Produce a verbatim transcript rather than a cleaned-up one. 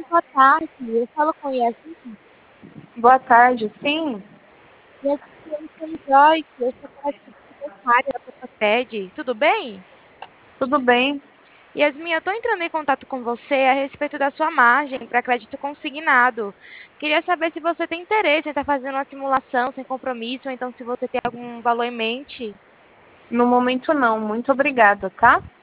boa tarde. Eu falo com Yasmin. Boa tarde, sim. Yasmin, eu sou Joyce. Eu sou aquela secretária da Papaped. Tudo bem? Tudo bem? Yasmin, eu estou entrando em contato com você a respeito da sua margem para crédito consignado. Queria saber se você tem interesse em estar fazendo uma simulação sem compromisso, ou então se você tem algum valor em mente. No momento não, muito obrigada, tá?